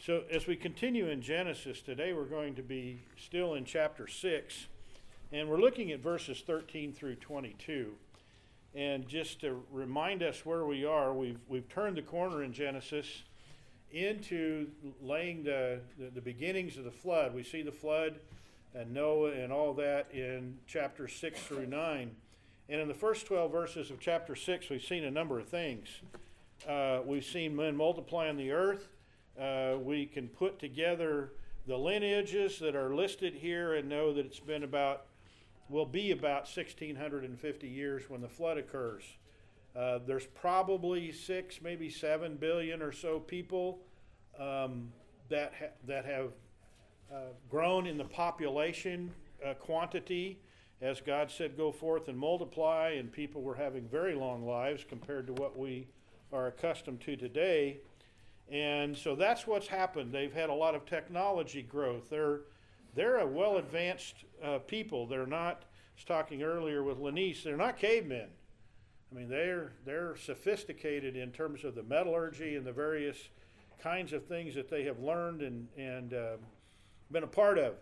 So as we continue in Genesis today, we're going to be still in chapter 6, and we're looking at verses 13 through 22. And just to remind us where we are, we've turned the corner in Genesis into laying the beginnings of the flood. We see the flood and Noah and all that in chapters 6 through 9. And in the first 12 verses of chapter 6, we've seen a number of things. We've seen men multiplying the earth. We can put together the lineages that are listed here and know that it's been will be about 1,650 years when the flood occurs. There's probably 6, maybe 7 billion or so people that have grown in the population quantity. As God said, go forth and multiply, and people were having very long lives compared to what we are accustomed to today. And so that's what's happened. They've had a lot of technology growth. They're a well-advanced people. They're not, I was talking earlier with Lenice, they're not cavemen. I mean, they're sophisticated in terms of the metallurgy and the various kinds of things that they have learned and been a part of.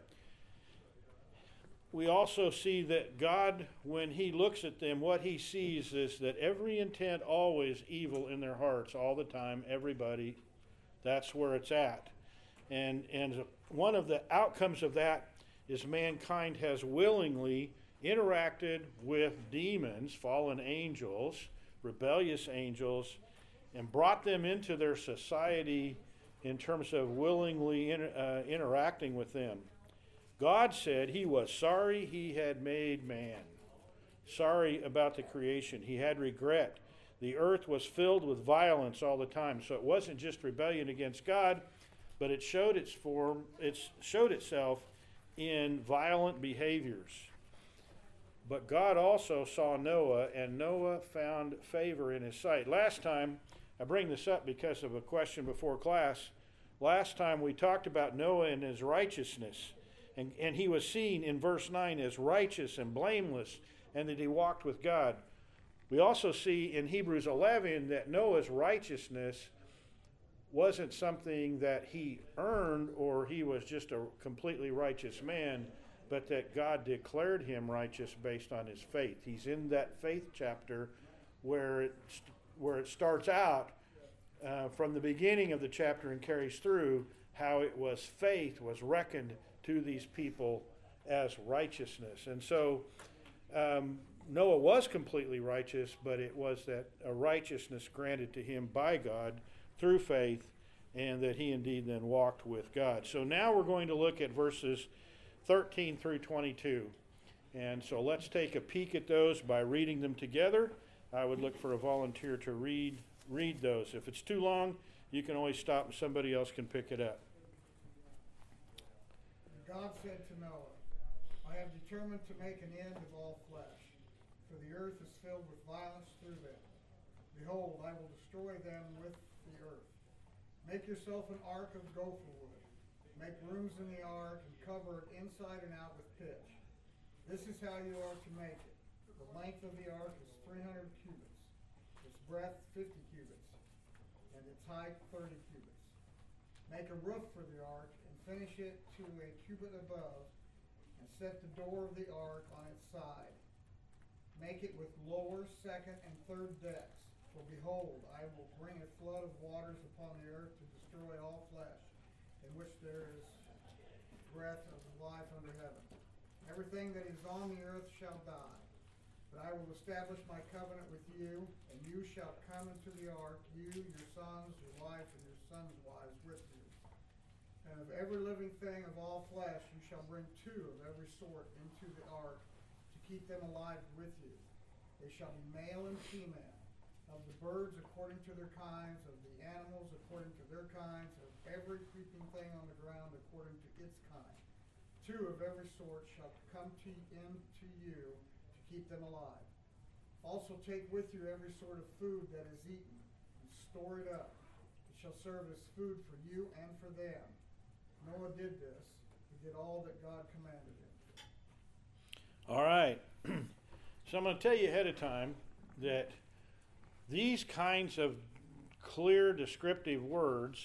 We also see that God, when he looks at them, what he sees is that every intent always evil in their hearts all the time, everybody. That's where it's at. And one of the outcomes of that is mankind has willingly interacted with demons, fallen angels, rebellious angels, and brought them into their society in terms of willingly interacting with them. God said he was sorry he had made man, sorry about the creation. He had regret. The earth was filled with violence all the time. So it wasn't just rebellion against God, but it showed itself in violent behaviors. But God also saw Noah, and Noah found favor in his sight. Last time, I bring this up because of a question before class. Last time we talked about Noah and his righteousness, and he was seen in verse 9 as righteous and blameless, and that he walked with God. We also see in Hebrews 11 that Noah's righteousness wasn't something that he earned or he was just a completely righteous man, but that God declared him righteous based on his faith. He's in that faith chapter where it starts out from the beginning of the chapter and carries through how it was faith was reckoned to these people as righteousness. And so Noah was completely righteous, but it was that a righteousness granted to him by God through faith, and that he indeed then walked with God. So now we're going to look at verses 13 through 22. And so let's take a peek at those by reading them together. I would look for a volunteer to read those. If it's too long, you can always stop and somebody else can pick it up. God said to Noah, I have determined to make an end of all flesh, for the earth is filled with violence through them. Behold, I will destroy them with the earth. Make yourself an ark of gopher wood. Make rooms in the ark and cover it inside and out with pitch. This is how you are to make it. The length of the ark is 300 cubits, its breadth 50 cubits, and its height 30 cubits. Make a roof for the ark and finish it to a cubit above, and set the door of the ark on its side. Make it with lower, second, and third decks. For behold, I will bring a flood of waters upon the earth to destroy all flesh, in which there is breath of life under heaven. Everything that is on the earth shall die. But I will establish my covenant with you, and you shall come into the ark, you, your sons, your wife, and your sons' wives with you. And of every living thing of all flesh you shall bring 2 of every sort into the ark, to keep them alive with you. They shall be male and female. Of the birds according to their kinds, of the animals according to their kinds, of every creeping thing on the ground according to its kind. 2 of every sort shall come into you to keep them alive. Also take with you every sort of food that is eaten, and store it up. It shall serve as food for you and for them. Noah did this. He did all that God commanded him. All right. So I'm going to tell you ahead of time that these kinds of clear descriptive words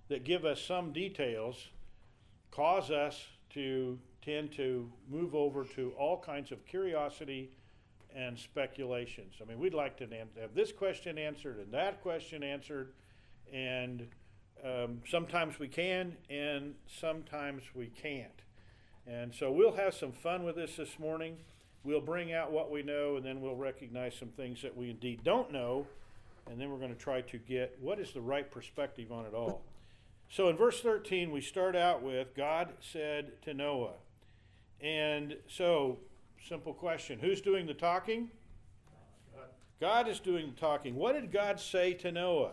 that give us some details cause us to tend to move over to all kinds of curiosity and speculations. I mean, we'd like to have this question answered and that question answered, and sometimes we can and sometimes we can't. And so we'll have some fun with this morning. We'll bring out what we know, and then we'll recognize some things that we indeed don't know, and then we're going to try to get what is the right perspective on it all. So in verse 13, we start out with, God said to Noah. And so, simple question, who's doing the talking? God is doing the talking. What did God say to Noah?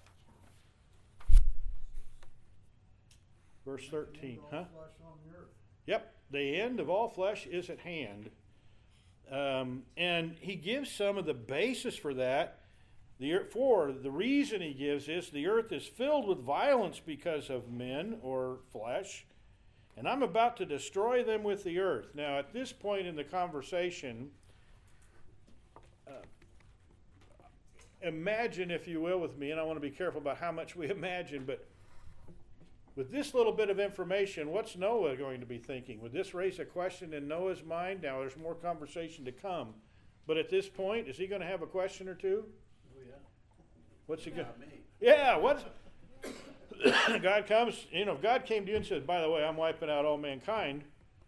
Verse 13, huh? Yep, the end of all flesh is at hand. And he gives some of the basis for that. The reason he gives is the earth is filled with violence because of men or flesh, and I'm about to destroy them with the earth. Now, at this point in the conversation, imagine, if you will, with me, and I want to be careful about how much we imagine, but with this little bit of information, what's Noah going to be thinking? Would this raise a question in Noah's mind? Now, there's more conversation to come, but at this point, is he going to have a question or two? Oh, yeah. What's he going Not me. Yeah, what's God comes, if God came to you and said, by the way, I'm wiping out all mankind,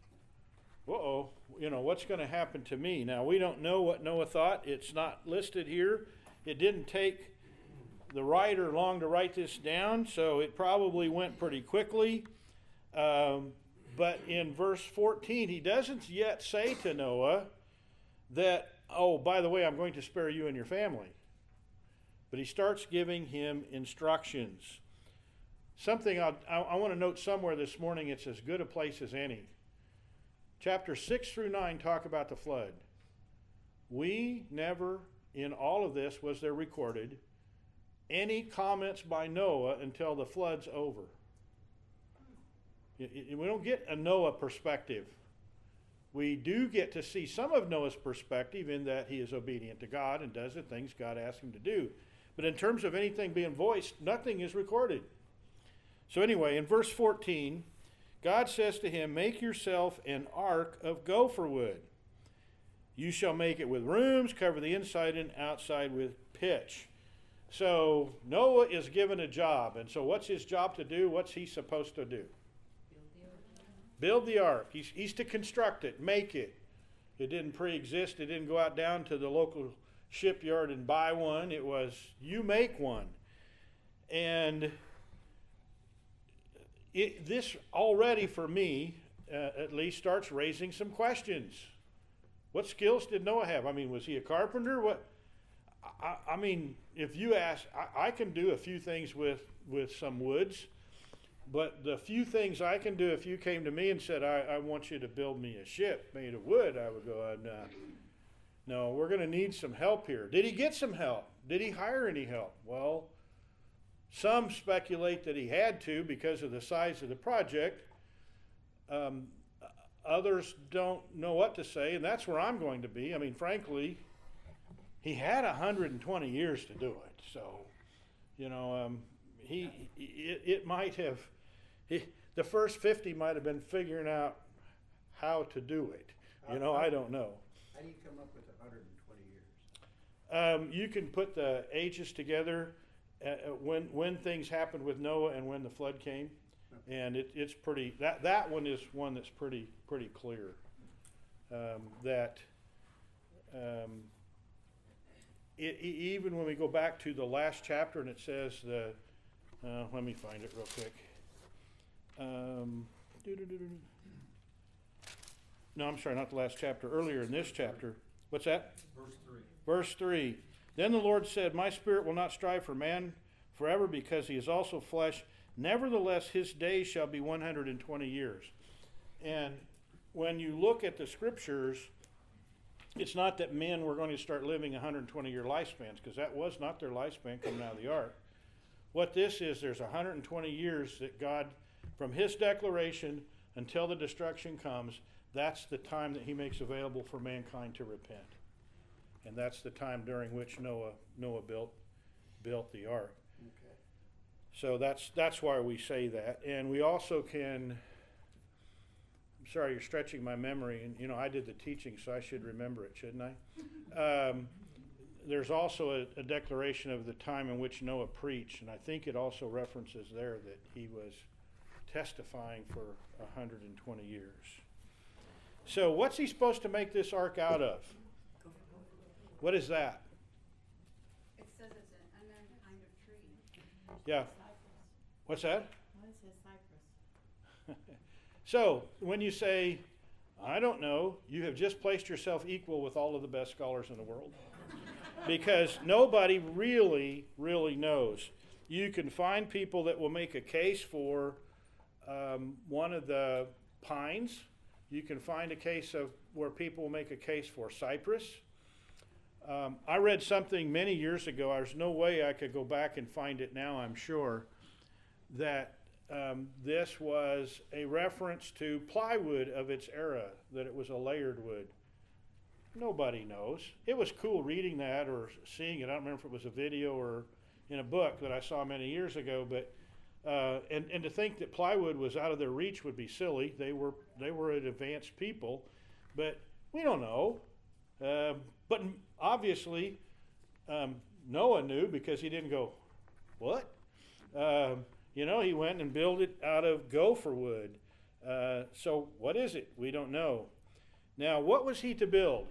what's going to happen to me? Now, we don't know what Noah thought. It's not listed here. It didn't take the writer long to write this down, so it probably went pretty quickly. But in verse 14, he doesn't yet say to Noah that, oh, by the way, I'm going to spare you and your family. But he starts giving him instructions. Something I want to note somewhere this morning, it's as good a place as any. Chapter 6 through 9 talk about the flood. We never, in all of this, was there recorded any comments by Noah until the flood's over. We don't get a Noah perspective. We do get to see some of Noah's perspective in that he is obedient to God and does the things God asked him to do. But in terms of anything being voiced, nothing is recorded. So anyway, in verse 14, God says to him, make yourself an ark of gopher wood. You shall make it with rooms, cover the inside and outside with pitch. So Noah is given a job. And so what's his job to do? What's he supposed to do? Build the ark. He's to construct it, make it. It didn't pre-exist. It didn't go out down to the local shipyard and buy one. It was, you make one. And this already, for me, at least, starts raising some questions. What skills did Noah have? I mean, was he a carpenter? What? I mean, if you ask, I can do a few things with some woods, but the few things I can do, if you came to me and said, I want you to build me a ship made of wood, I would go, no, we're going to need some help here. Did he get some help? Did he hire any help? Well, some speculate that he had to because of the size of the project. Others don't know what to say, and that's where I'm going to be. I mean, frankly, he had 120 years to do it. So, it might have, the first 50 might have been figuring out how to do it. I don't know. How do you come up with 120 years? You can put the ages together when things happened with Noah and when the flood came, and it's pretty. That one is one that's pretty clear. Even when we go back to the last chapter and it says let me find it real quick. No, I'm sorry, not the last chapter. Earlier in this chapter. What's that? Verse 3. Verse 3. Then the Lord said, my spirit will not strive for man forever because he is also flesh. Nevertheless, his days shall be 120 years. And when you look at the scriptures, it's not that men were going to start living 120-year lifespans, because that was not their lifespan coming out of the ark. What this is, there's 120 years that God, from his declaration until the destruction comes, that's the time that he makes available for mankind to repent. And that's the time during which Noah built the ark. Okay. So that's why we say that. And we also can, I'm sorry, you're stretching my memory, and you know, I did the teaching, so I should remember it, shouldn't I? There's also a declaration of the time in which Noah preached, and I think it also references there that he was testifying for 120 years. So what's he supposed to make this ark out of? What is that? It says it's an unknown kind of tree. Yeah. What's that? Well, it says cypress. So when you say, I don't know, you have just placed yourself equal with all of the best scholars in the world. Because nobody really knows. You can find people that will make a case for one of the pines. You can find a case of where people will make a case for cypress. I read something many years ago. There's no way I could go back and find it now, I'm sure, that this was a reference to plywood of its era, that it was a layered wood. Nobody knows. It was cool reading that or seeing it. I don't remember if it was a video or in a book that I saw many years ago, but and to think that plywood was out of their reach would be silly. They were an advanced people, but we don't know. But obviously, Noah knew, because he didn't go, what? You know, he went and built it out of gopher wood. So what is it? We don't know. Now, what was he to build?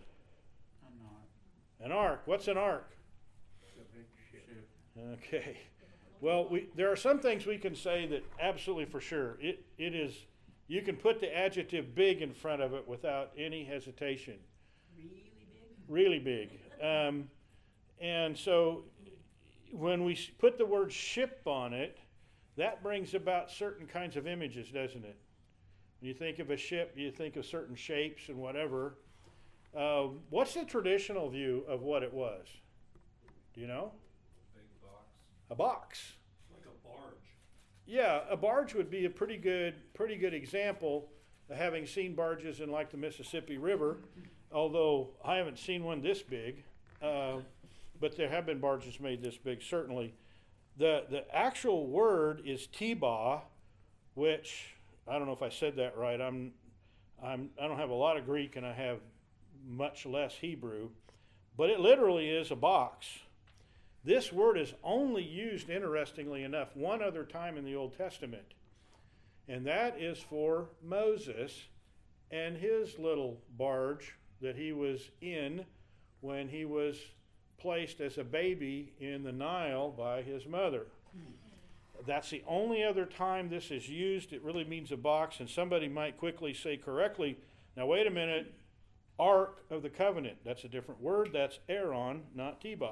An ark. What's an ark? A big ship. Okay. Well, there are some things we can say that absolutely for sure. It is, you can put the adjective big in front of it without any hesitation. Really big. And so when we put the word ship on it, that brings about certain kinds of images, doesn't it? When you think of a ship, you think of certain shapes and whatever. What's the traditional view of what it was? Do you know? Big box. A box. Like a barge. Yeah, a barge would be a pretty good example, having seen barges in like the Mississippi River, although I haven't seen one this big, but there have been barges made this big, certainly. The actual word is tibah, which, I don't know if I said that right. I don't have a lot of Greek, and I have much less Hebrew, but it literally is a box. This word is only used, interestingly enough, one other time in the Old Testament, and that is for Moses and his little barge that he was in when he was placed as a baby in the Nile by his mother. That's the only other time this is used. It really means a box, and somebody might quickly say correctly, now wait a minute, Ark of the Covenant. That's a different word. That's Aaron, not Tibah.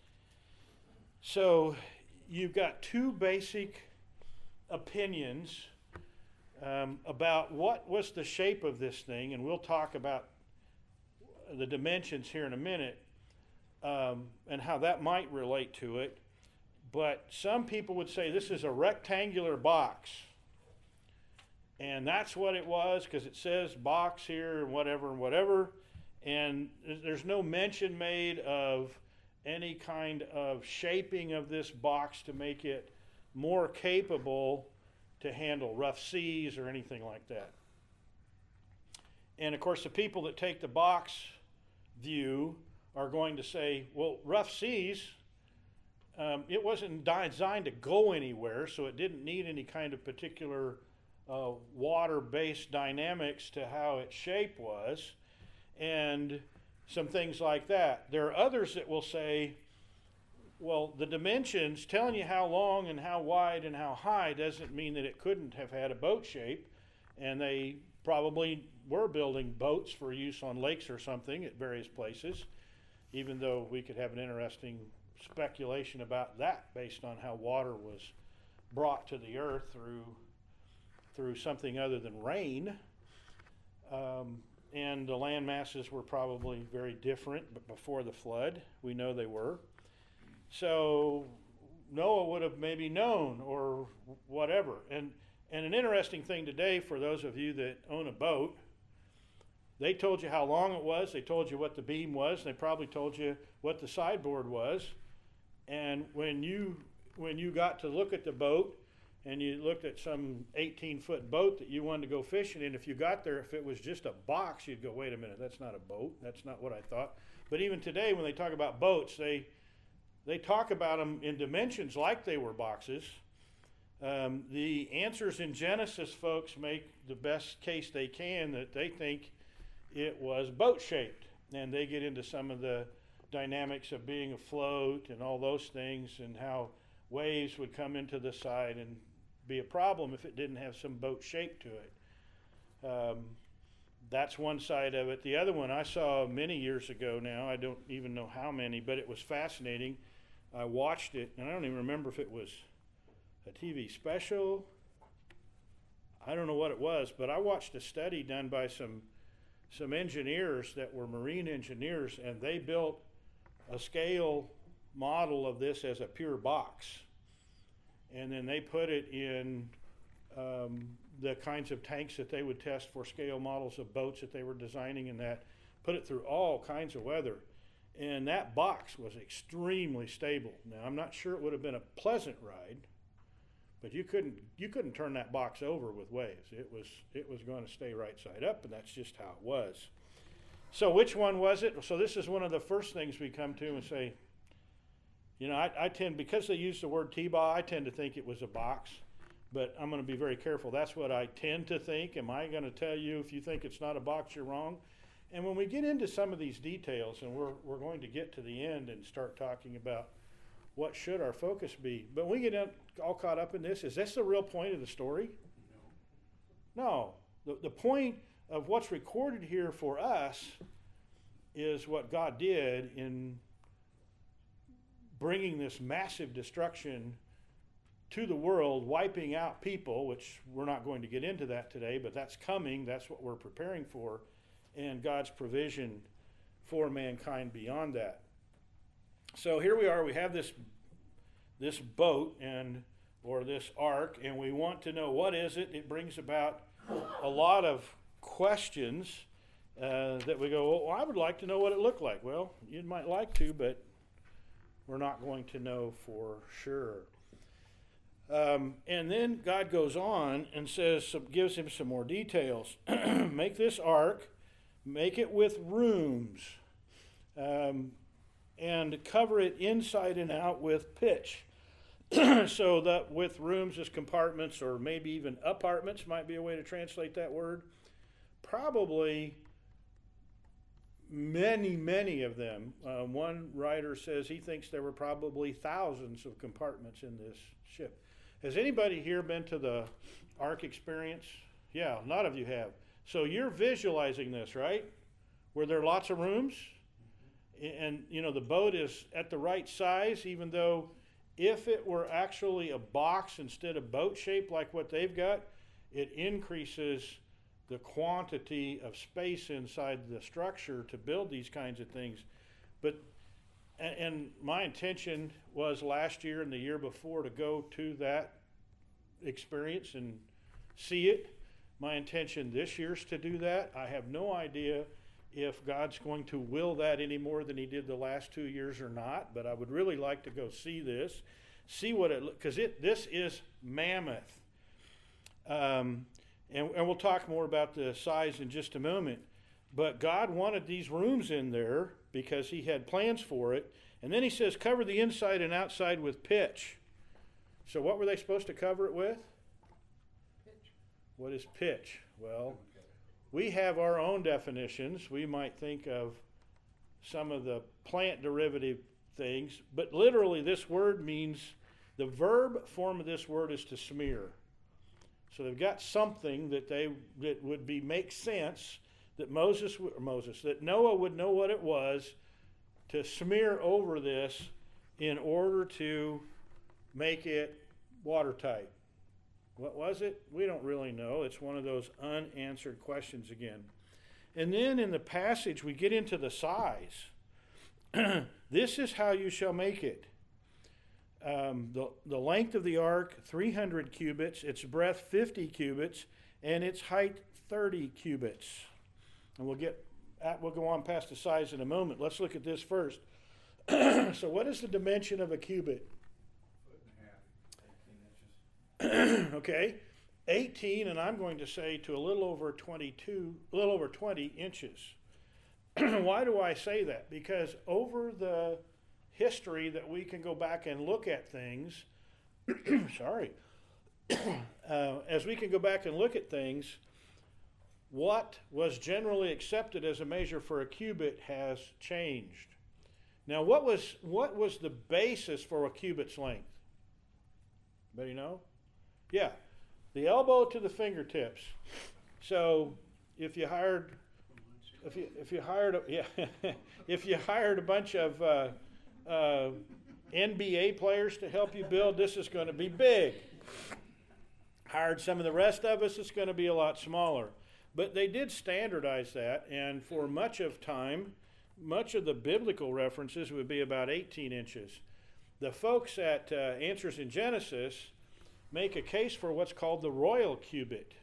So you've got two basic opinions about what was the shape of this thing, and we'll talk about the dimensions here in a minute and how that might relate to it. But some people would say this is a rectangular box. And that's what it was, because it says box here and whatever. And there's no mention made of any kind of shaping of this box to make it more capable to handle rough seas or anything like that. And of course, the people that take the box view are going to say, well, rough seas, it wasn't designed to go anywhere, so it didn't need any kind of particular water-based dynamics to how its shape was, and some things like that. There are others that will say, well, the dimensions, telling you how long and how wide and how high doesn't mean that it couldn't have had a boat shape, and they probably were building boats for use on lakes or something at various places, even though we could have an interesting speculation about that based on how water was brought to the earth through something other than rain. And the land masses were probably very different, but before the flood, we know they were. So Noah would have maybe known or whatever. And an interesting thing today for those of you that own a boat, they told you how long it was, they told you what the beam was, they probably told you what the sideboard was. And when you when you got to look at the boat and you looked at some 18-foot boat that you wanted to go fishing in, if you got there, if it was just a box, you'd go, wait a minute, that's not a boat. That's not what I thought. But even today, when they talk about boats, they talk about them in dimensions like they were boxes. The answers in Genesis, folks, make the best case they can that they think it was boat-shaped. And they get into some of the dynamics of being afloat and all those things, and how waves would come into the side and be a problem if it didn't have some boat shape to it. That's one side of it. The other one I saw many years ago now, I don't even know how many, but it was fascinating. I watched it, and I don't even remember if it was a TV special. I don't know what it was, but I watched a study done by some engineers that were marine engineers, and they built a scale model of this as a pure box. And then they put it in the kinds of tanks that they would test for scale models of boats that they were designing, and that put it through all kinds of weather. And that box was extremely stable. Now, I'm not sure it would have been a pleasant ride, but you couldn't turn that box over with waves. It was going to stay right side up, and that's just how it was. So which one was it? So this is one of the first things we come to and say, you know, I tend, because they use the word T-bar, I tend to think it was a box, but I'm going to be very careful. That's what I tend to think. Am I going to tell you if you think it's not a box, you're wrong? And when we get into some of these details, and we're going to get to the end and start talking about what should our focus be, but when we get all caught up in this, is this the real point of the story? No. The point of what's recorded here for us is what God did in bringing this massive destruction to the world, wiping out people, which we're not going to get into that today, but that's coming. That's what we're preparing for, and God's provision for mankind beyond that. So here we are. We have this boat or this ark, and we want to know what is it. It brings about a lot of questions that we go, well, I would like to know what it looked like. Well, you might like to, but we're not going to know for sure. And then God goes on and gives him some more details. Make this ark, make it with rooms, and cover it inside and out with pitch. So that with rooms as compartments, or maybe even apartments might be a way to translate that word. Probably many of them. One writer says he thinks there were probably thousands of compartments in this ship. Has anybody here been to the Ark Experience? Yeah, a lot of you have. So you're visualizing this, right? Where there are lots of rooms, and you know the boat is at the right size, even though if it were actually a box instead of boat shape like what they've got, it increases the quantity of space inside the structure to build these kinds of things. But and my intention was last year and the year before to go to that experience and see it. My intention this year is to do that. I have no idea if God's going to will that any more than he did the last 2 years or not, but I would really like to go see this, see what it, because this is mammoth. And we'll talk more about the size in just a moment. But God wanted these rooms in there because he had plans for it. And then he says, cover the inside and outside with pitch. So what were they supposed to cover it with? Pitch. What is pitch? Well, we have our own definitions. We might think of some of the plant derivative things, but literally this word means, the verb form of this word is to smear. So they've got something that would make sense that that Noah would know what it was to smear over this in order to make it watertight. What was it? We don't really know. It's one of those unanswered questions again. And then in the passage, we get into the size. This is how you shall make it. The length of the ark, 300 cubits, its breadth 50 cubits, and its height 30 cubits. And we'll go on past the size in a moment. Let's look at this first. So what is the dimension of a cubit? 1.5 Okay, 18, and I'm going to say to a little over 20 inches. Why do I say that? Because over the history that we can go back and look at things, sorry, as we can go back and look at things, what was generally accepted as a measure for a cubit has changed. Now, what was the basis for a cubit's length? Anybody know? Yeah, the elbow to the fingertips. So if you hired if you hired a bunch of NBA players to help you build, this is going to be big. Hired some of the rest of us, it's going to be a lot smaller. But they did standardize that, and for much of time, much of the biblical references would be about 18 inches. The folks at Answers in Genesis make a case for what's called the royal cubit.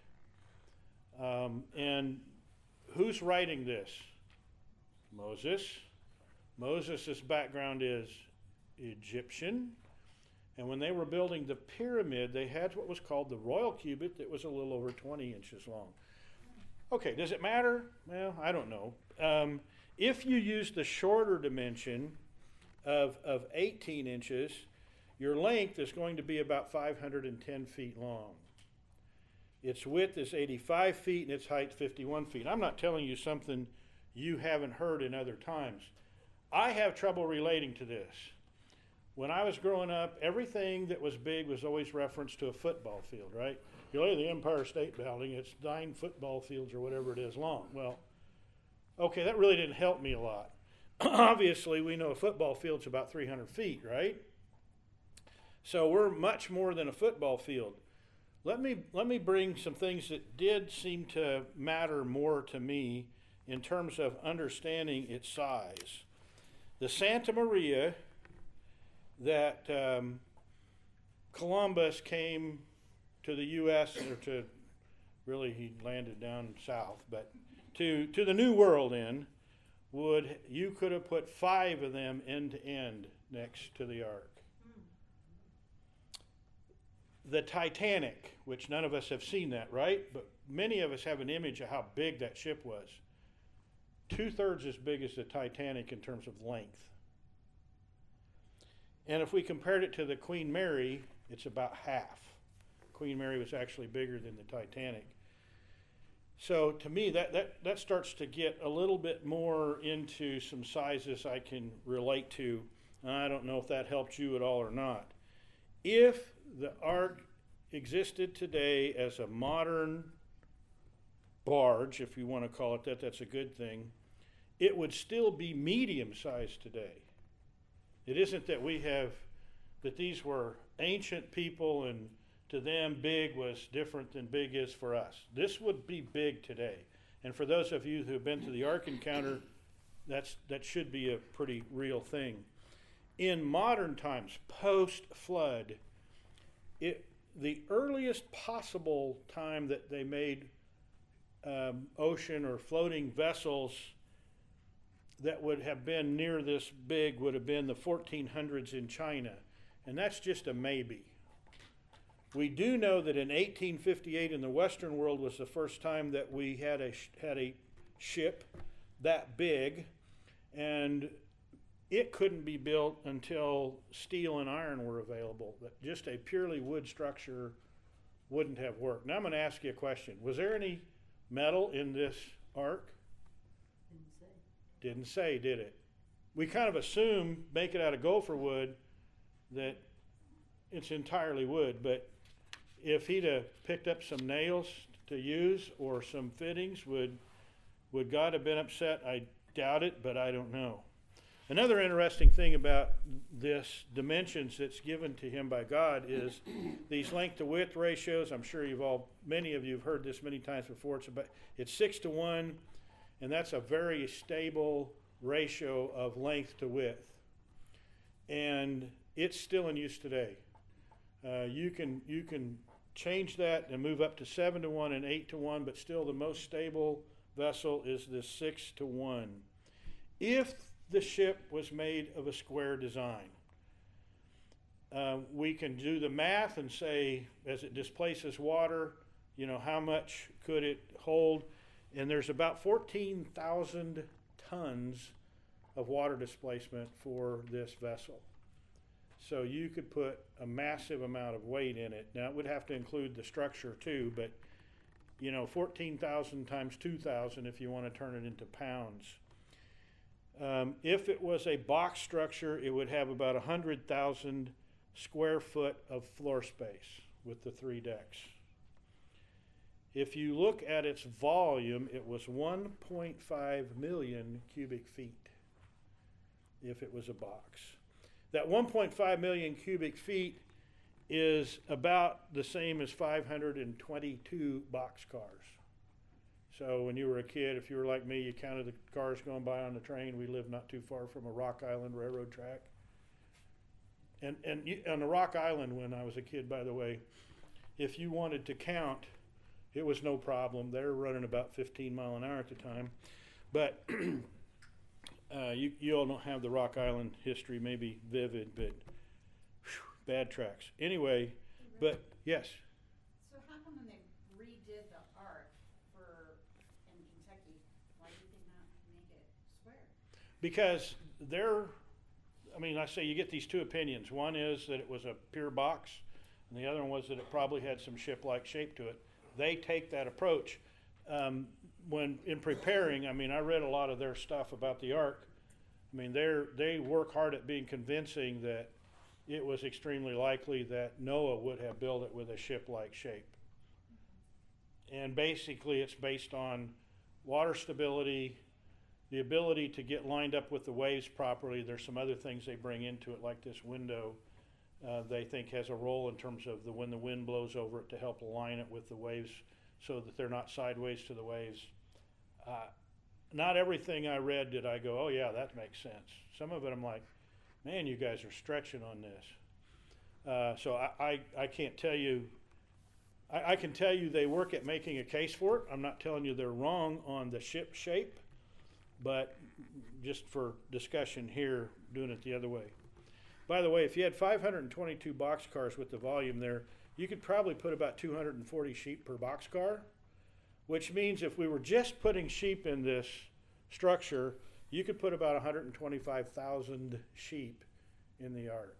And who's writing this? Moses. Moses' background is Egyptian. And when they were building the pyramid, they had what was called the royal cubit that was a little over 20 inches long. Okay, does it matter? Well, I don't know. If you use the shorter dimension of 18 inches, your length is going to be about 510 feet long. Its width is 85 feet and its height 51 feet. I'm not telling you something you haven't heard in other times. I have trouble relating to this. When I was growing up, everything that was big was always referenced to a football field, right? You look at the Empire State Building, it's 9 football fields or whatever it is long. Well, okay, that really didn't help me a lot. Obviously, we know a football field's about 300 feet, right? So we're much more than a football field. Let me bring some things that did seem to matter more to me in terms of understanding its size. The Santa Maria that Columbus came to the U.S., or to, really he landed down south, but to the New World in, you could have put 5 of them end to end next to the ark. The Titanic, which none of us have seen that, right? But many of us have an image of how big that ship was. 2/3 as big as the Titanic in terms of length. And if we compared it to the Queen Mary, it's about half. Queen Mary was actually bigger than the Titanic. So to me, that starts to get a little bit more into some sizes I can relate to. I don't know if that helped you at all or not. If the ark existed today as a modern barge, if you want to call it that, that's a good thing, it would still be medium-sized today. It isn't that that these were ancient people and to them big was different than big is for us. This would be big today. And for those of you who have been to the Ark Encounter, that should be a pretty real thing. In modern times, post-flood, the earliest possible time that they made ocean or floating vessels that would have been near this big would have been the 1400s in China. And that's just a maybe. We do know that in 1858 in the Western world was the first time that we had a ship that big, and it couldn't be built until steel and iron were available. But just a purely wood structure wouldn't have worked. Now I'm going to ask you a question. Was there any metal in this ark? Didn't say, did it? We kind of assume, make it out of gopher wood, that it's entirely wood, but if he'd have picked up some nails to use or some fittings, would God have been upset? I doubt it, but I don't know. Another interesting thing about this dimensions that's given to him by God is these length to width ratios. I'm sure many of you have heard this many times before. It's 6-to-1, and that's a very stable ratio of length to width. And it's still in use today. You can change that and move up to 7-to-1 and 8-to-1, but still the most stable vessel is this 6-to-1. If the ship was made of a square design, We can do the math and say, as it displaces water, you know, how much could it hold? And there's about 14,000 tons of water displacement for this vessel. So you could put a massive amount of weight in it. Now, it would have to include the structure too, but, you know, 14,000 times 2,000 if you want to turn it into pounds. If it was a box structure, it would have about 100,000 square foot of floor space with the 3 decks. If you look at its volume, it was 1.5 million cubic feet if it was a box. That 1.5 million cubic feet is about the same as 522 boxcars. So when you were a kid, if you were like me, you counted the cars going by on the train. We lived not too far from a Rock Island railroad track. And on the Rock Island, when I was a kid, by the way, if you wanted to count, it was no problem. They were running about 15 mile an hour at the time. But you all don't have the Rock Island history, maybe vivid, but bad tracks. Anyway, but yes. So how come when they redid the ark in Kentucky, why did they not make it square? Because I say you get these two opinions. One is that it was a pure box, and the other one was that it probably had some ship-like shape to it. They take that approach. When in preparing, I read a lot of their stuff about the ark. They work hard at being convincing that it was extremely likely that Noah would have built it with a ship-like shape. And basically it's based on water stability, the ability to get lined up with the waves properly. There's some other things they bring into it, like this window they think has a role in terms of when the wind blows over it to help align it with the waves so that they're not sideways to the waves. Not everything I read did I go, oh yeah, that makes sense. Some of it I'm like, man, you guys are stretching on this. So I can't tell you. I can tell you they work at making a case for it. I'm not telling you they're wrong on the ship shape, but just for discussion here, doing it the other way. By the way, if you had 522 boxcars with the volume there, you could probably put about 240 sheep per boxcar, which means if we were just putting sheep in this structure, you could put about 125,000 sheep in the ark.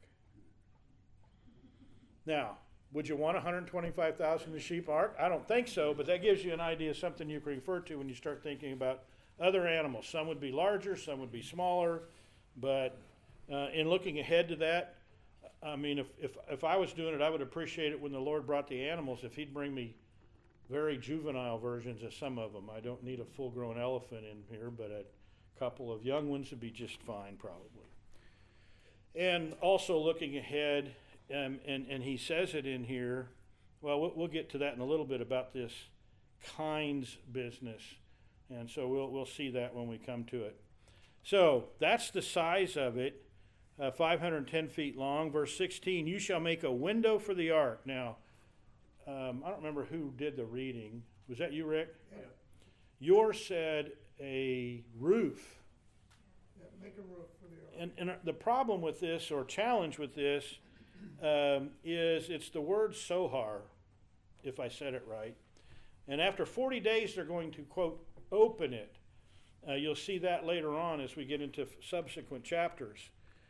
Now, would you want 125,000 sheep ark? I don't think so, but that gives you an idea of something you can refer to when you start thinking about other animals. Some would be larger, some would be smaller, but in looking ahead to that, if I was doing it, I would appreciate it when the Lord brought the animals, if he'd bring me very juvenile versions of some of them. I don't need a full-grown elephant in here, but a couple of young ones would be just fine, probably. And also looking ahead, and he says it in here, well, we'll get to that in a little bit about this kinds business. And so we'll see that when we come to it. So that's the size of it, 510 feet long. Verse 16, you shall make a window for the ark. Now, I don't remember who did the reading. Was that you, Rick? Yeah. Yours said a roof. Yeah, make a roof for the ark. And the problem with this, or challenge with this, is it's the word sohar, if I said it right. And after 40 days, they're going to, quote, open it. You'll see that later on as we get into subsequent chapters.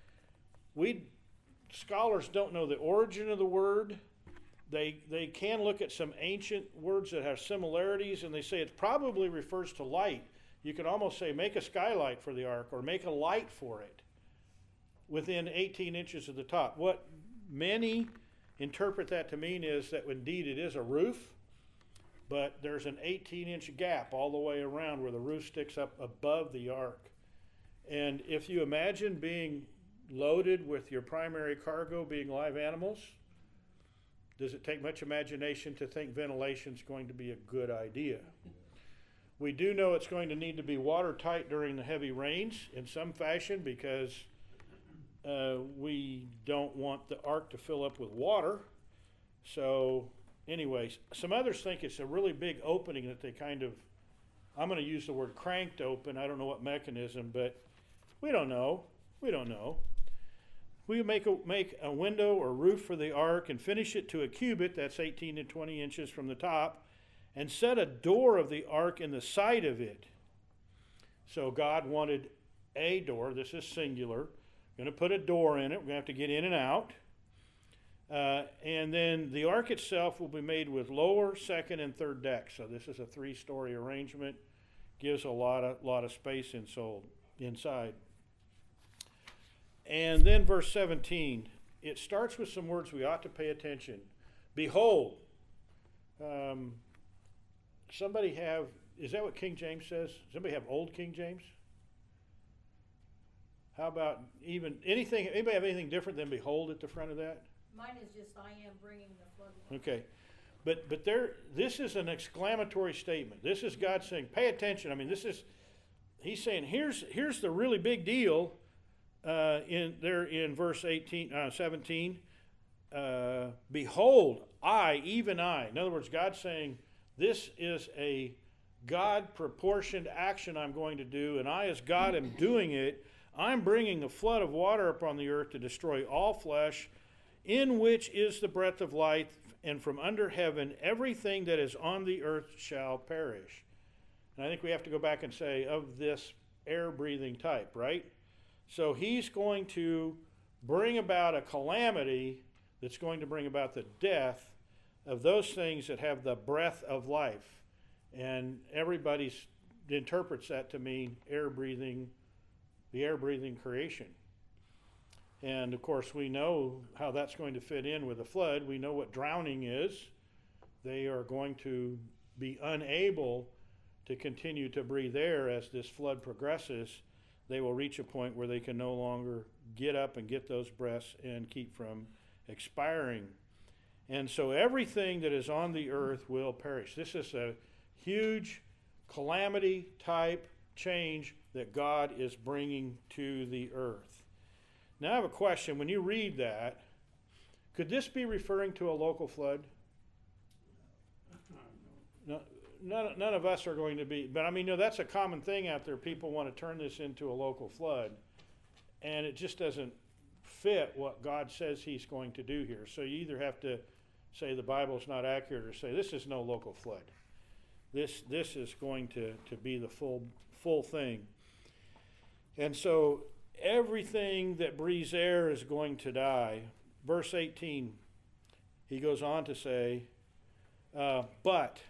Scholars don't know the origin of the word. They can look at some ancient words that have similarities, and they say it probably refers to light. You could almost say make a skylight for the ark, or make a light for it within 18 inches of the top. What many interpret that to mean is that indeed it is a roof, but there's an 18-inch gap all the way around where the roof sticks up above the ark. And if you imagine being loaded with your primary cargo being live animals, does it take much imagination to think ventilation is going to be a good idea? We do know it's going to need to be watertight during the heavy rains in some fashion, because we don't want the ark to fill up with water. So anyways, some others think it's a really big opening that they kind of, I'm going to use the word cranked open. I don't know what mechanism, but we don't know. we make a window or roof for the ark and finish it to a cubit, that's 18 to 20 inches from the top, and set a door of the ark in the side of it. So God wanted a door. This is singular. Going to put a door in it. We're going to have to get in and out. And then the ark itself will be made with lower, second, and third decks. So this is a 3-story arrangement. Gives a lot of space inside. And then verse 17, it starts with some words we ought to pay attention. Behold. Somebody have, is that what King James says? Somebody have Old King James? How about anybody have anything different than behold at the front of that? Mine is just, I am bringing the flood. Okay. But this is an exclamatory statement. This is God saying, pay attention. I mean, he's saying, here's the really big deal in verse 17. Behold, even I. In other words, God's saying, this is a God-proportioned action I'm going to do, and I, as God, am doing it. I'm bringing a flood of water upon the earth to destroy all flesh, in which is the breath of life, and from under heaven everything that is on the earth shall perish. And I think we have to go back and say, of this air-breathing type, right? So he's going to bring about a calamity that's going to bring about the death of those things that have the breath of life. And everybody interprets that to mean the air-breathing creation. And, of course, we know how that's going to fit in with a flood. We know what drowning is. They are going to be unable to continue to breathe air as this flood progresses. They will reach a point where they can no longer get up and get those breaths and keep from expiring. And so everything that is on the earth will perish. This is a huge calamity-type change that God is bringing to the earth. Now I have a question. When you read that, could this be referring to a local flood? No, none of us are going to be, but I mean, that's a common thing out there. People want to turn this into a local flood, and it just doesn't fit what God says he's going to do here. So you either have to say the Bible's not accurate or say this is no local flood. This is going to be the full thing. And so everything that breathes air is going to die. Verse 18, he goes on to say, but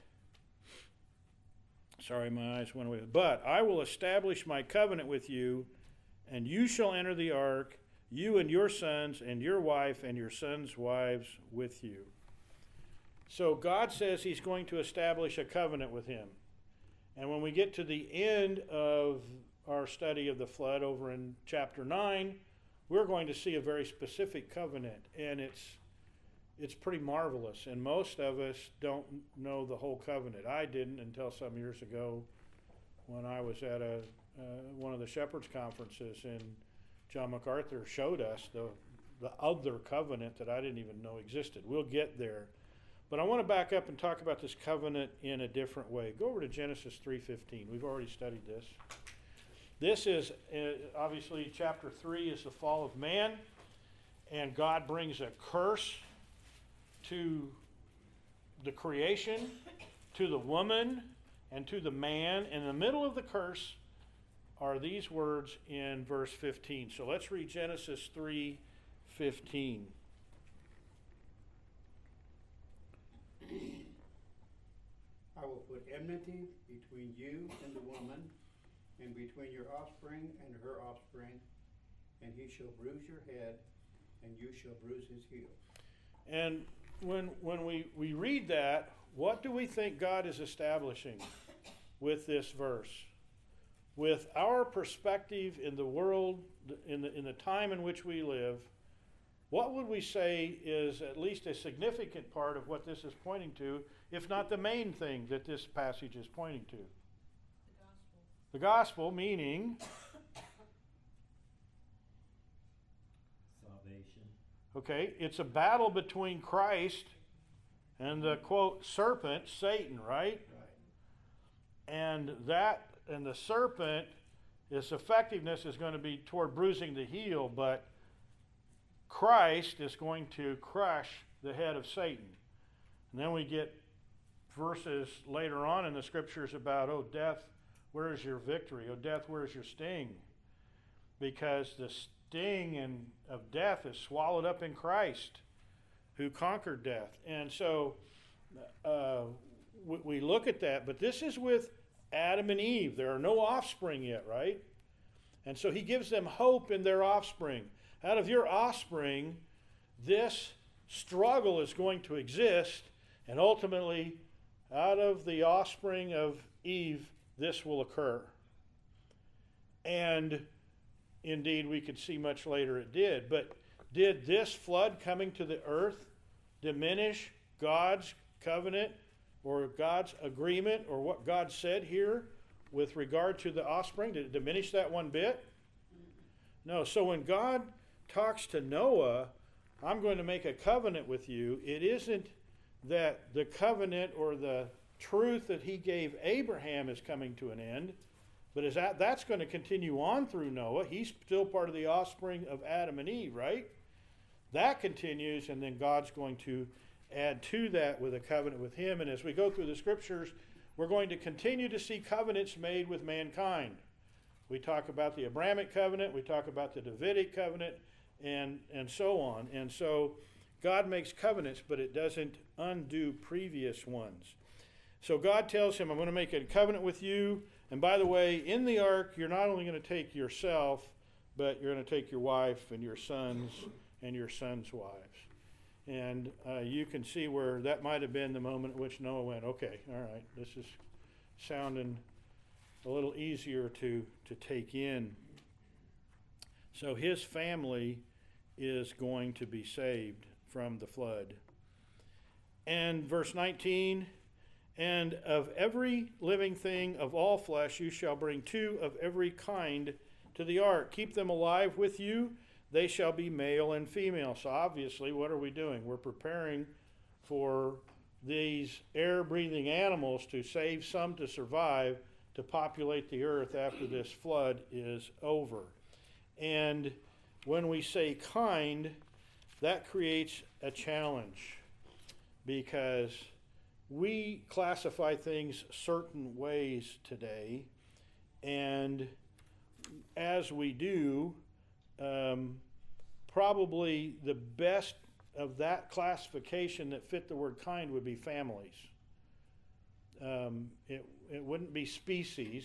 I will establish my covenant with you, and you shall enter the ark, you and your sons and your wife and your sons' wives with you. So God says he's going to establish a covenant with him. And when we get to the end of our study of the flood over in chapter 9, we're going to see a very specific covenant, and it's pretty marvelous. And most of us don't know the whole covenant. I didn't until some years ago when I was at one of the shepherds conferences, and John MacArthur showed us the other covenant that I didn't even know existed. We'll get there. But I want to back up and talk about this covenant in a different way. Go over to Genesis 3:15. We've already studied this. This is, obviously, chapter 3 is the fall of man, and God brings a curse to the creation, to the woman, and to the man. In the middle of the curse are these words in verse 15. So let's read Genesis 3:15. I will put enmity between you and the woman, and between your offspring and her offspring, and he shall bruise your head, and you shall bruise his heel. And when we read that, what do we think God is establishing with this verse? With our perspective in the world, in the time in which we live, what would we say is at least a significant part of what this is pointing to, if not the main thing that this passage is pointing to? The gospel, meaning salvation. Okay, it's a battle between Christ and the quote serpent, Satan, right? And the serpent, its effectiveness is going to be toward bruising the heel, but Christ is going to crush the head of Satan. And then we get verses later on in the scriptures about, oh, death, where is your victory? Oh, death, where is your sting? Because the sting of death is swallowed up in Christ, who conquered death. And so we look at that, but this is with Adam and Eve. There are no offspring yet, right? And so he gives them hope in their offspring. Out of your offspring, this struggle is going to exist, and ultimately, out of the offspring of Eve, this will occur. And indeed, we could see much later it did. But did this flood coming to the earth diminish God's covenant or God's agreement or what God said here with regard to the offspring? Did it diminish that one bit? No. So when God talks to Noah, I'm going to make a covenant with you, it isn't that the covenant or the truth that he gave Abraham is coming to an end, but is that's going to continue on through Noah. He's still part of the offspring of Adam and Eve, right? That continues, and then God's going to add to that with a covenant with him. And as we go through the scriptures, we're going to continue to see covenants made with mankind. We talk about the Abrahamic covenant, we talk about the Davidic covenant, and so on. And so God makes covenants, but it doesn't undo previous ones. So God tells him, I'm going to make a covenant with you. And by the way, in the ark, you're not only going to take yourself, but you're going to take your wife and your sons and your sons' wives. And you can see where that might have been the moment at which Noah went, okay, all right, this is sounding a little easier to take in. So his family is going to be saved from the flood. And verse 19, and of every living thing of all flesh you shall bring 2 of every kind to the ark. Keep them alive with you. They shall be male and female. So obviously, what are we doing? We're preparing for these air-breathing animals to save some to survive, to populate the earth after this flood is over. And when we say kind, that creates a challenge because we classify things certain ways today, and as we do, probably the best of that classification that fit the word kind would be families. It wouldn't be species,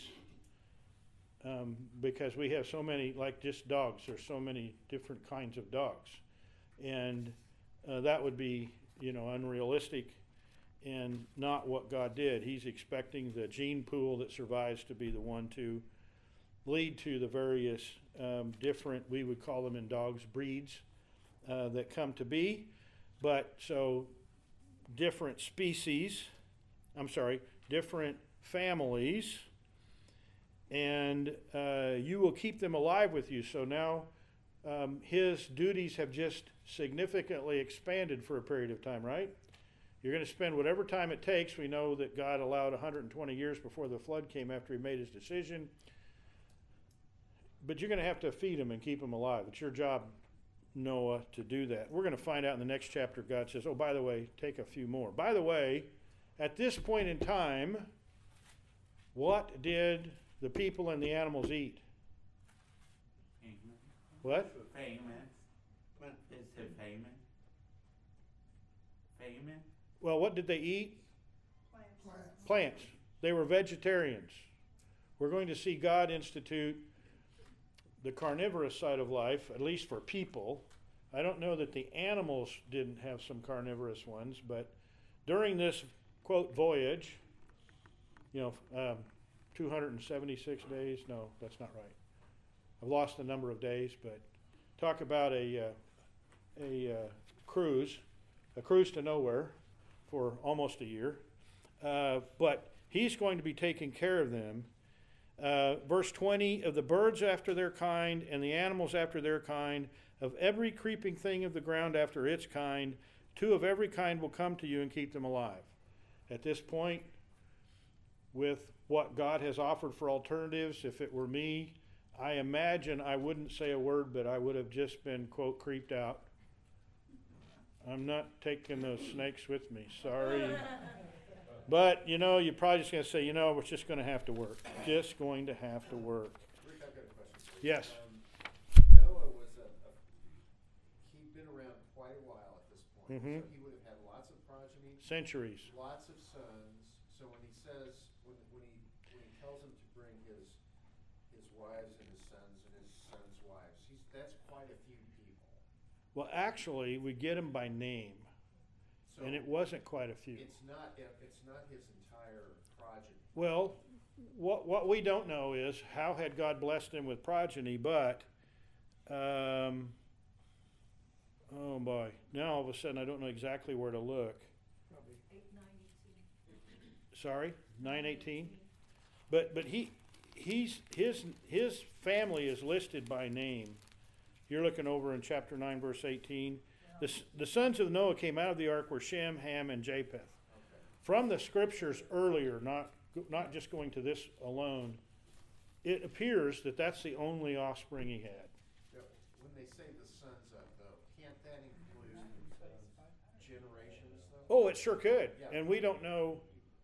because we have so many, like just dogs, there's so many different kinds of dogs. And that would be, unrealistic and not what God did. He's expecting the gene pool that survives to be the one to lead to the various different, we would call them in dogs, breeds that come to be. But so different different families, and you will keep them alive with you. So now his duties have just significantly expanded for a period of time, right? You're going to spend whatever time it takes. We know that God allowed 120 years before the flood came after he made his decision. But you're going to have to feed them and keep them alive. It's your job, Noah, to do that. We're going to find out in the next chapter, God says, oh, by the way, take a few more. By the way, at this point in time, what did the people and the animals eat? What? Famine. It's a famine. Famine. Well, what did they eat? Plants. Plants. They were vegetarians. We're going to see God institute the carnivorous side of life, at least for people. I don't know that the animals didn't have some carnivorous ones, but during this, quote, voyage, 276 days. No, that's not right. I've lost the number of days, but talk about a cruise to nowhere for almost a year. But he's going to be taking care of them. Verse 20, of the birds after their kind and the animals after their kind, of every creeping thing of the ground after its kind, 2 of every kind will come to you and keep them alive. At this point, with what God has offered for alternatives, if it were me, I imagine I wouldn't say a word, but I would have just been, quote, creeped out I'm not taking those snakes with me, sorry. But, you know, you're probably just gonna say, you know, it's just gonna have to work. Just going to have to work. Rick, I've got a question for you. Yes. Noah was he'd been around quite a while at this point, Mhm. so he would have had lots of progeny, Centuries. lots of sons. So when he says, when he tells him to bring his wives and his sons' wives, that's quite a few people. Well, actually, we get them by name, So and it wasn't quite a few. it's not his entire progeny. Well, what we don't know is how had God blessed him with progeny, but, oh boy, now all of a sudden I don't know exactly where to look. Probably. 892. Sorry, 918? But his family is listed by name. You're looking over in chapter 9, verse 18. The sons of Noah came out of the ark were Shem, Ham, and Japheth. Okay. From the scriptures earlier, not just going to this alone, it appears that that's the only offspring he had. Now, when they say the sons of, though, can't that include generations, though? Oh, it sure could. Yeah. And we don't know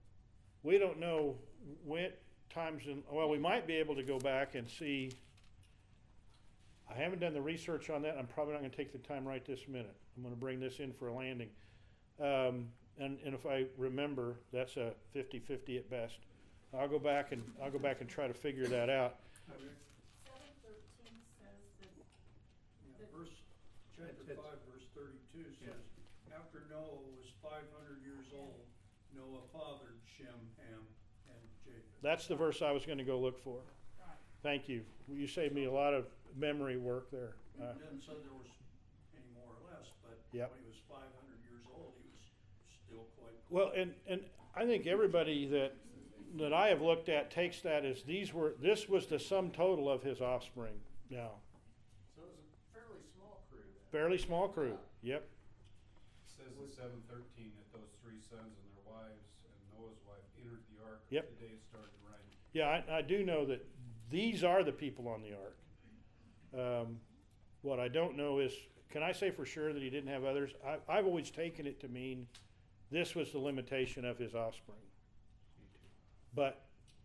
when times well, we might be able to go back and see. I haven't done the research on that. I'm probably not going to take the time right this minute. I'm going to bring this in for a landing. And if I remember, that's a 50-50 at best. I'll go back and try to figure that out. 713 says that Verse, chapter 5, verse 32 says, after Noah was 500 years old, Noah fathered Shem, Ham, and Japheth. That's the verse I was going to go look for. Thank you. You saved me a lot of memory work there. It didn't say there was any more or less, but Yep. when he was 500 years old, he was still quite. Well, and I think everybody that I have looked at takes that as this was the sum total of his offspring. Now, So it was a fairly small crew then. fairly small crew. Yep. It says in 7:13 that those three sons and their wives and Noah's wife entered the ark Yep. the day it started raining. Yeah, I do know that these are the people on the ark. What I don't know is, can I say for sure that he didn't have others? I've always taken it to mean this was the limitation of his offspring. But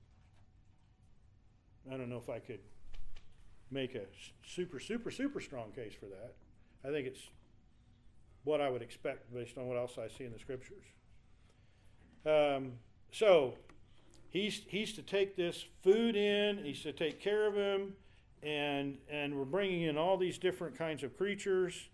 I don't know if I could make a super strong case for that. I think it's what I would expect based on what else I see in the scriptures. So he's to take this food in, he's to take care of him, and we're bringing in all these different kinds of creatures.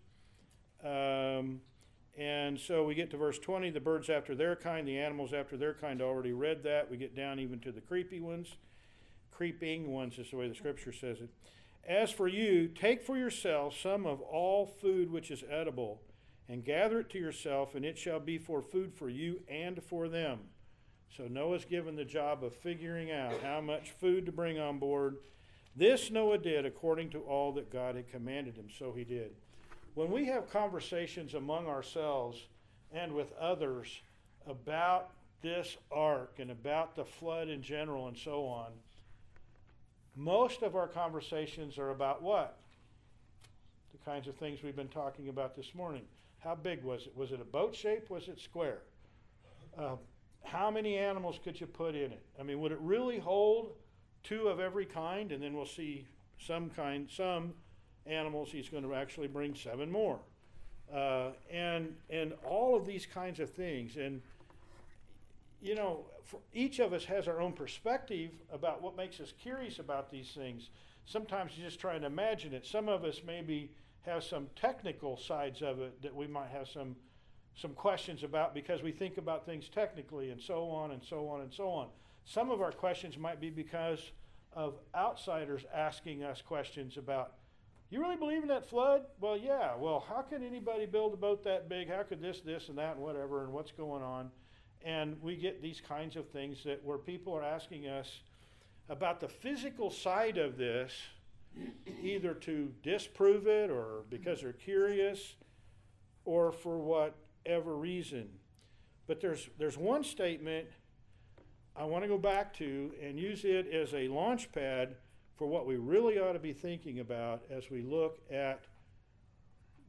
And so we get to verse 20, the birds after their kind, the animals after their kind. Already read that. We get down even to the creeping ones is the way the scripture says it. As for you, take for yourself some of all food which is edible, and gather it to yourself, and it shall be for food for you and for them. So Noah's given the job of figuring out how much food to bring on board. This Noah did according to all that God had commanded him, so he did. When we have conversations among ourselves and with others about this ark and about the flood in general and so on, most of our conversations are about what? The kinds of things we've been talking about this morning. How big was it? Was it a boat shape? Was it square? How many animals could you put in it? I mean, would it really hold two of every kind? And then we'll see some animals he's going to actually bring 7 more. And all of these kinds of things. And, you know, for each of us has our own perspective about what makes us curious about these things. Sometimes you're just trying to imagine it. Some of us maybe have some technical sides of it that we might have some questions about because we think about things technically and so on and so on and so on. Some of our questions might be because of outsiders asking us questions about, you really believe in that flood? Well, yeah. Well, how could anybody build a boat that big? How could this, and that, and whatever, and what's going on? And we get these kinds of things where people are asking us about the physical side of this, either to disprove it or because they're curious or for whatever reason. But there's one statement I want to go back to and use it as a launch pad for what we really ought to be thinking about as we look at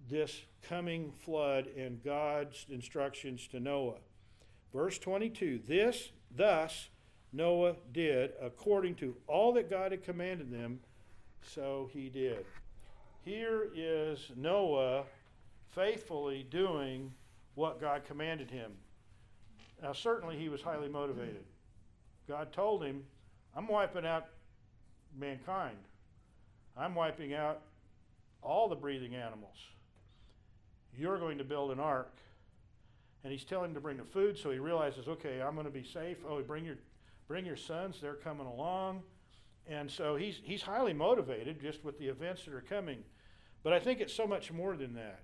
this coming flood and God's instructions to Noah. Verse 22, thus Noah did according to all that God had commanded them, so he did. Here is Noah faithfully doing what God commanded him. Now, certainly he was highly motivated. God told him, I'm wiping out mankind. I'm wiping out all the breathing animals. You're going to build an ark. And he's telling him to bring the food, so he realizes, okay, I'm going to be safe. Oh, bring your sons, they're coming along. And so he's highly motivated just with the events that are coming. But I think it's so much more than that.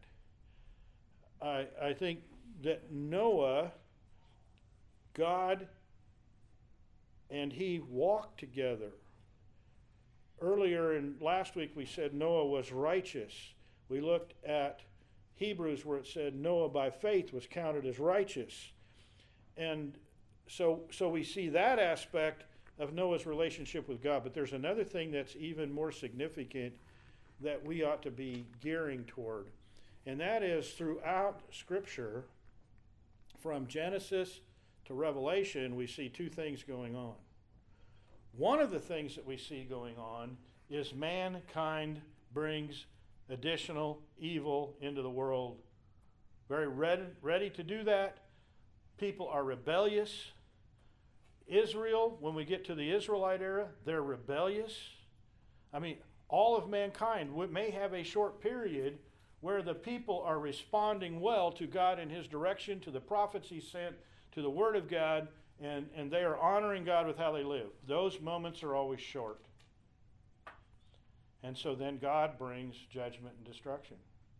I think that Noah, God, and he walked together. Earlier in last week we said Noah was righteous. We looked at Hebrews where it said Noah by faith was counted as righteous. And so we see that aspect of Noah's relationship with God. But there's another thing that's even more significant that we ought to be gearing toward. And that is throughout Scripture, from Genesis to Revelation, we see two things going on. One of the things that we see going on is mankind brings additional evil into the world. Very ready to do that. People are rebellious. Israel, when we get to the Israelite era, they're rebellious. I mean, all of mankind may have a short period where the people are responding well to God and his direction, to the prophets he sent, to the Word of God, and they are honoring God with how they live. Those moments are always short. And so then God brings judgment and destruction.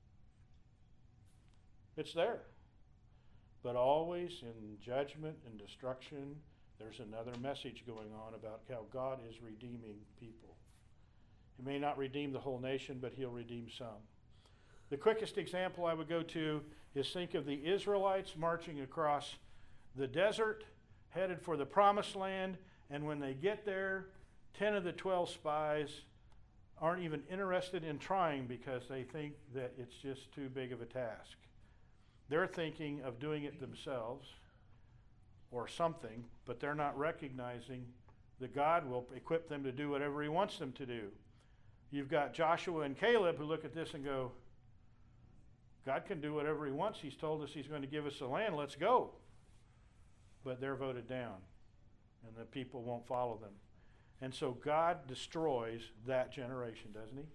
It's there. But always in judgment and destruction, there's another message going on about how God is redeeming people. He may not redeem the whole nation, but he'll redeem some. The quickest example I would go to is think of the Israelites marching across the desert, headed for the promised land, and when they get there, 10 of the 12 spies aren't even interested in trying because they think that it's just too big of a task. They're thinking of doing it themselves or something, but they're not recognizing that God will equip them to do whatever he wants them to do. You've got Joshua and Caleb who look at this and go, God can do whatever he wants. He's told us he's going to give us the land. Let's go. But they're voted down, and the people won't follow them. And so God destroys that generation, doesn't he?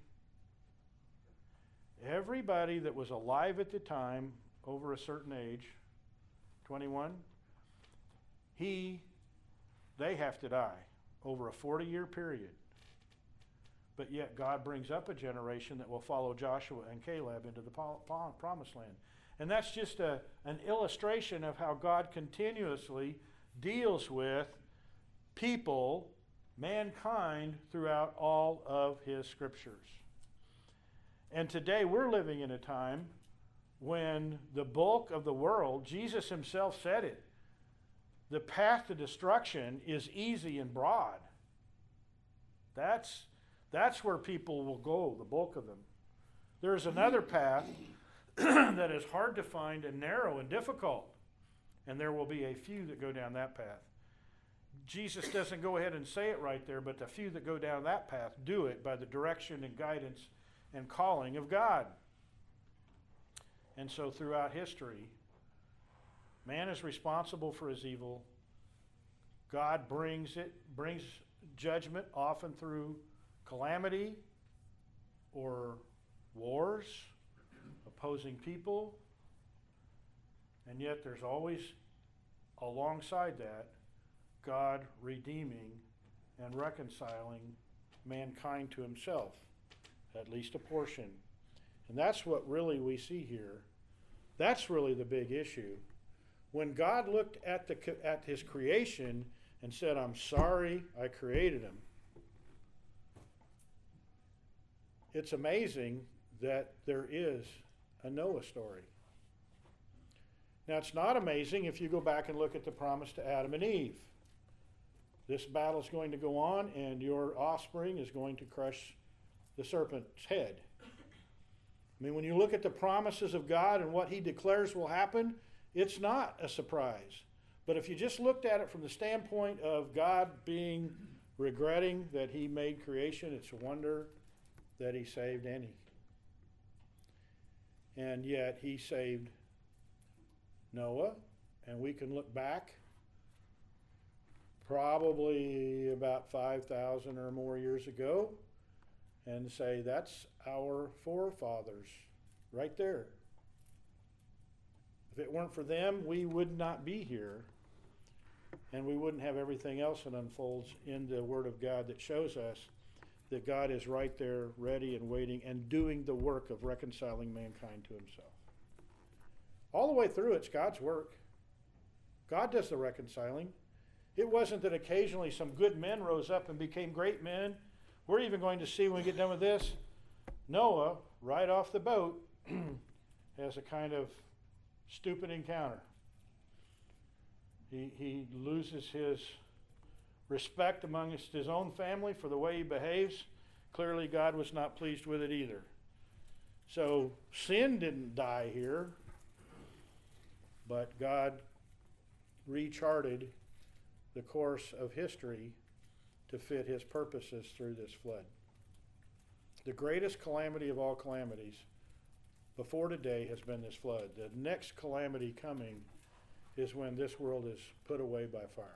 Everybody that was alive at the time, over a certain age, 21, they have to die over a 40-year period. But yet God brings up a generation that will follow Joshua and Caleb into the promised land. And that's just an illustration of how God continuously deals with people, mankind, throughout all of his scriptures. And today we're living in a time when the bulk of the world, Jesus himself said it, the path to destruction is easy and broad. That's where people will go, the bulk of them. There's another path that is hard to find and narrow and difficult, and there will be a few that go down that path. Jesus doesn't go ahead and say it right there, but the few that go down that path do it by the direction and guidance and calling of God. And so throughout history, man is responsible for his evil. God brings judgment often through calamity or wars, opposing people. And yet there's always, alongside that, God redeeming and reconciling mankind to himself, at least a portion. And that's what really we see here. That's really the big issue. When God looked at his creation and said, I'm sorry I created him, it's amazing that there is a Noah story. Now, it's not amazing if you go back and look at the promise to Adam and Eve. This battle is going to go on, and your offspring is going to crush the serpent's head. I mean, when you look at the promises of God and what he declares will happen, it's not a surprise. But if you just looked at it from the standpoint of God being regretting that he made creation, it's a wonder that he saved any. And yet he saved Noah, and we can look back probably about 5,000 or more years ago and say that's our forefathers right there. If it weren't for them, we would not be here, and we wouldn't have everything else that unfolds in the Word of God that shows us that God is right there, ready and waiting, and doing the work of reconciling mankind to himself. All the way through, it's God's work. God does the reconciling. It wasn't that occasionally some good men rose up and became great men. We're even going to see when we get done with this, Noah, right off the boat, has a kind of stupid encounter. He loses his respect amongst his own family for the way he behaves. Clearly, God was not pleased with it either. So sin didn't die here, but God recharted the course of history to fit his purposes through this flood. The greatest calamity of all calamities before today has been this flood. The next calamity coming is when this world is put away by fire.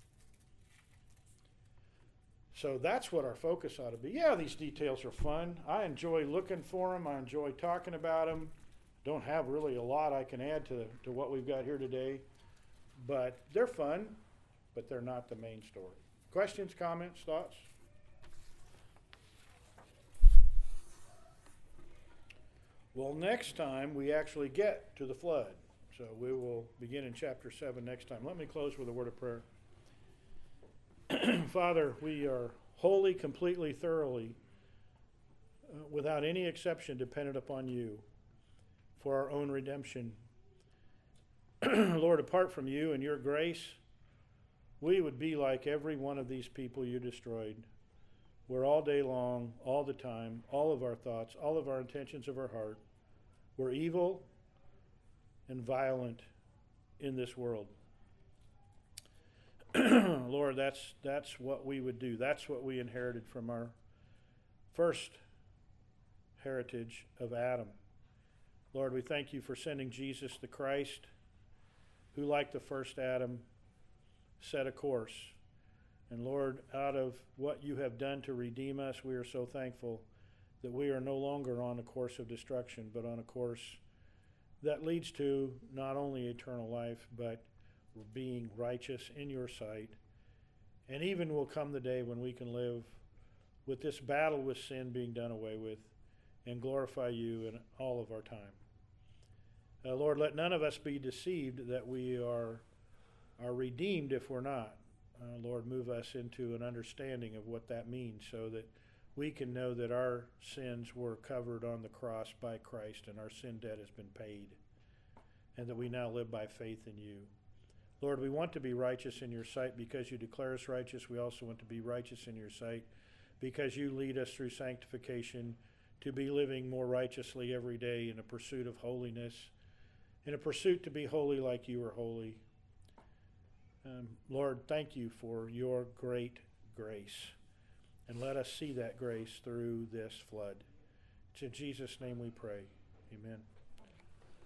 So that's what our focus ought to be. Yeah, these details are fun. I enjoy looking for them. I enjoy talking about them. Don't have really a lot I can add to what we've got here today. But they're fun, but they're not the main story. Questions, comments, thoughts? Well, next time we actually get to the flood. So we will begin in chapter 7 next time. Let me close with a word of prayer. Father, we are wholly, completely, thoroughly, without any exception, dependent upon you for our own redemption. Lord, apart from you and your grace, we would be like every one of these people you destroyed, where all day long, all the time, all of our thoughts, all of our intentions of our heart were evil and violent in this world. Lord, that's what we would do. That's what we inherited from our first heritage of Adam. Lord, we thank you for sending Jesus the Christ, who, like the first Adam, set a course. And Lord, out of what you have done to redeem us, we are so thankful that we are no longer on a course of destruction, but on a course that leads to not only eternal life, but being righteous in your sight. And even will come the day when we can live with this battle with sin being done away with and glorify you in all of our time. Lord, let none of us be deceived that we are redeemed if we're not. Lord, move us into an understanding of what that means so that we can know that our sins were covered on the cross by Christ and our sin debt has been paid, and that we now live by faith in you. Lord, we want to be righteous in your sight because you declare us righteous. We also want to be righteous in your sight because you lead us through sanctification to be living more righteously every day in a pursuit of holiness, in a pursuit to be holy like you are holy. Lord, thank you for your great grace. And let us see that grace through this flood. It's in Jesus' name we pray. Amen.